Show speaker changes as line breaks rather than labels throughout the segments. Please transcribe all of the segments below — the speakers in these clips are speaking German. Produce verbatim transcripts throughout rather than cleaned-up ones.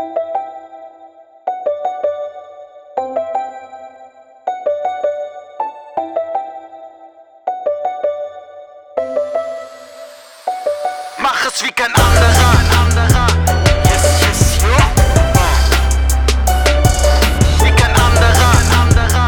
Mach es wie kein anderer, ein anderer. Yes, yes, yo. Wie kein anderer, ein anderer.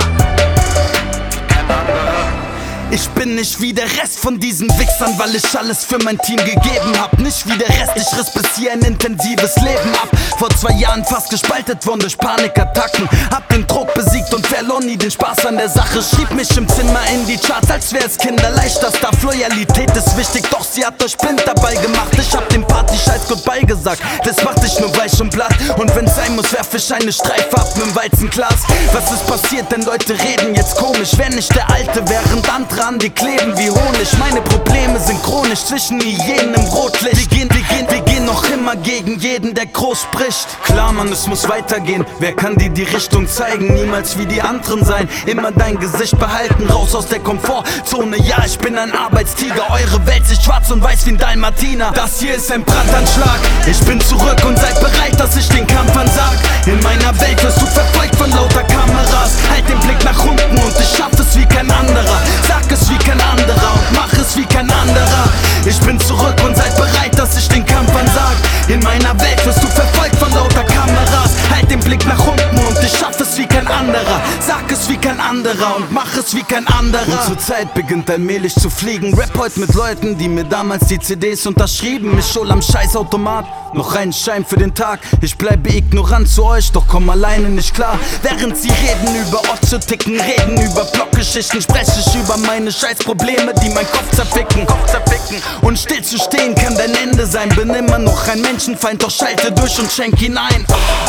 Wie kein anderer.
Ich bin nicht wie der Rest von diesen Wichsern, weil ich alles für mein Team gegeben hab. Nicht wie der Rest, ich riss bis hier ein intensives Leben ab. Vor zwei Jahren fast gespaltet worden durch Panikattacken. Hab den Druck besiegt und verlor nie den Spaß an der Sache. Schrieb mich im Zimmer in die Charts, als wär's kinderleicht. Das darf, Loyalität ist wichtig, doch sie hat euch blind dabei gemacht. Ich hab dem Party-Scheiß Goodbye gesagt, das macht dich nur weich und blatt. Und wenn's sein muss, werf ich eine Streife ab mit'm Weizenglas. Was ist passiert, denn Leute reden jetzt komisch. Wer nicht der Alte, während andere an die kleben wie Honig. Meine Probleme sind chronisch, zwischen Hyänen im Rotlicht. Wir gehen, wir gehen, wir gehen noch immer gegen jeden, der groß spricht. Klar, Mann, es muss weitergehen. Wer kann dir die Richtung zeigen? Niemals wie die anderen sein. Immer dein Gesicht behalten, raus aus der Komfortzone. Ja, ich bin ein Arbeitstiger. Eure Welt ist schwarz und weiß wie ein Dalmatiner. Das hier ist ein Brandanschlag. Ich bin zurück und seid bereit, dass ich den Kampf ansag. In meiner Welt wirst du verfolgt von lauter Kameras. Halt den Blick nach unten und ich schaff es wie kein anderer. Sag es wie kein anderer und mach es wie kein anderer. Ich bin zurück und seid bereit, dass ich den Kampf ansag. In meiner Welt wirst du verfolgt von lauter Kameras. Halt den Blick nach unten und ich schaff es wie kein anderer. Sag es wie kein anderer und mach es wie kein anderer. Und zur Zeit beginnt allmählich zu fliegen. Rap heute mit Leuten, die mir damals die C Ds unterschrieben. Ich schul am Scheißautomat, noch ein Schein für den Tag. Ich bleibe ignorant zu euch, doch komm alleine nicht klar. Während sie reden über Otzo-Ticken, reden über Blockgeschichten, spreche ich über meine Scheißprobleme, die mein Kopf zerficken. Kopf zerficken. Und still zu stehen kann dein Ende sein. Bin immer noch ein Menschenfeind, doch schalte durch und schenk hinein.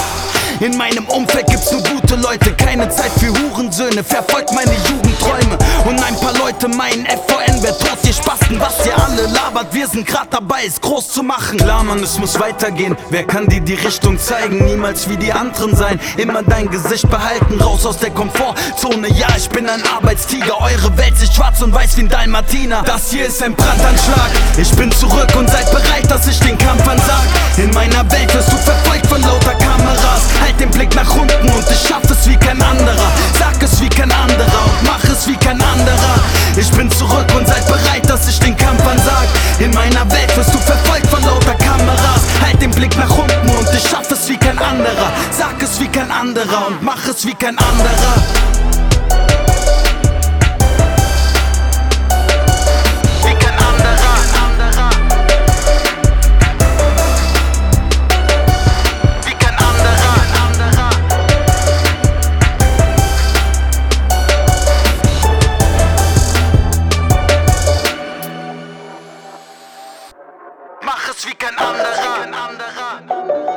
In meinem Umfeld gibt's nur gute Leute, keine Zeit für Hurensöhne. Verfolgt meine Jugendträume und ein paar Leute meinen F V N wär tot, ihr Spasten. Was ihr alle labert, wir sind grad dabei, es groß zu machen. Klar, Mann, es muss weitergehen. Wer kann dir die Richtung zeigen? Niemals wie die anderen sein. Immer dein Gesicht behalten, raus aus der Komfortzone. Ja, ich bin ein Arbeitstiger. Eure Welt ist schwarz und weiß wie ein Dalmatiner. Das hier ist ein Brandanschlag. Ich bin zurück und seid bereit, dass ich den Kampf ansag. In meiner Welt wirst du verfolgt von lauter Kameras. Halt den Blick nach unten und ich schaff es wie kein anderer. Sag es wie kein anderer und mach es wie kein anderer. Ich bin zurück und seid bereit, dass ich den Kampf ansag. In meiner Welt wirst du verfolgt von lauter Kameras. Halt den Blick nach unten und ich schaff es wie kein anderer. Sag es wie kein anderer und mach es wie kein anderer.
Mach es wie kein anderer, ein anderer.